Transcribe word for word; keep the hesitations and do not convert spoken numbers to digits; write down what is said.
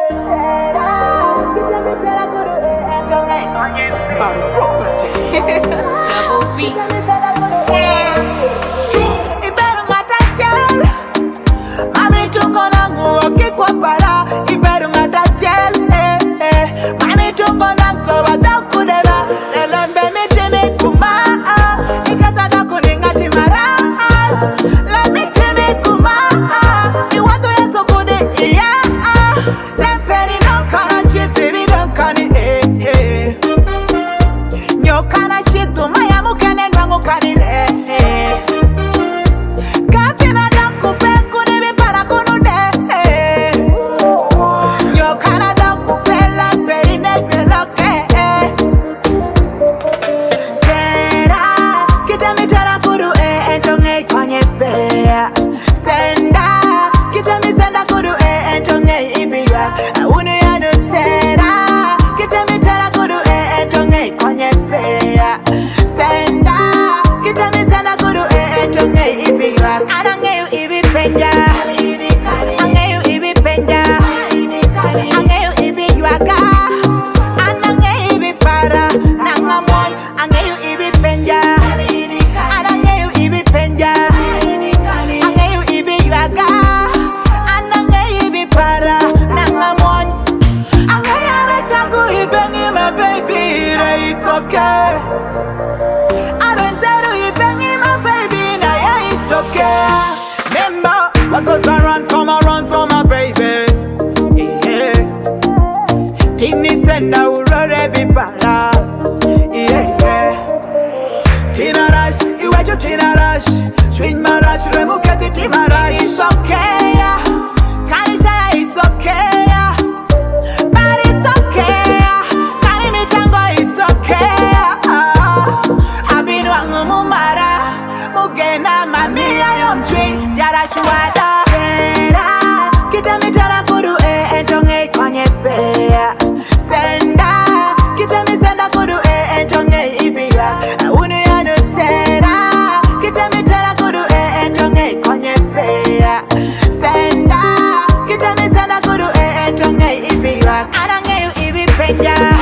Double beats. Ibero matachel, mami tungo nangu okikwa para. Ibero matachel, eh eh, mami tungo nangu so watakudeba. Lelembe mitimi kuma, ikasada kuninga timara. Let me timi kuma, iwatu ya sokudi iya. Lempeni no kana shit, baby don't kani eh eh. Nyo kana shit tu maya mukene nwangu kani eh eh. Kapina daku peku nibi para kunu de eh. Nyo kana daku pela peri ne peloke eh. Tera kita mitara kudu eh entonge konye pea. Senda kita misenda kudu eh entonge ibiga. Unu ya no tera kita mitara kudu eh entonge konye pea. Senda kita misenda kudu eh entonge ibiga. Anange you ibi penja. Ange you ibi penja. Ange you ibi yuaga. Anange ibi para. Nangamon. Ange you ibi penja. Anange you ibi penja. Ange you ibi yuaga. Anange ibi para. Nangamon. Ange ya betagu ibengi my baby. It's okay. Abenzeru ibengi my baby. Now yeah, it's okay. Remember what goes around come around for my baby. Yeah. Tini senda urore bipara. Yeah yeah. Tina rush, iwejo tina rush. Swing my rush, remuketi tima rush. It's okay. Yeah. Kanisha, it's okay. Yeah. But it's okay. Yeah. Kani mitango, it's okay. Yeah. Abinu wangu mumara. Mugena mami ayomchi. Jara shuada. Tera. Kita mitara kudu eh entonge konye pea. Senda. Kita misenda kudu eh entonge ibiga. Unu ya no tera. Kita mitara kudu eh entonge konye pea. Senda. Kita misenda kudu eh entonge ibiga. Anange you ibi penja.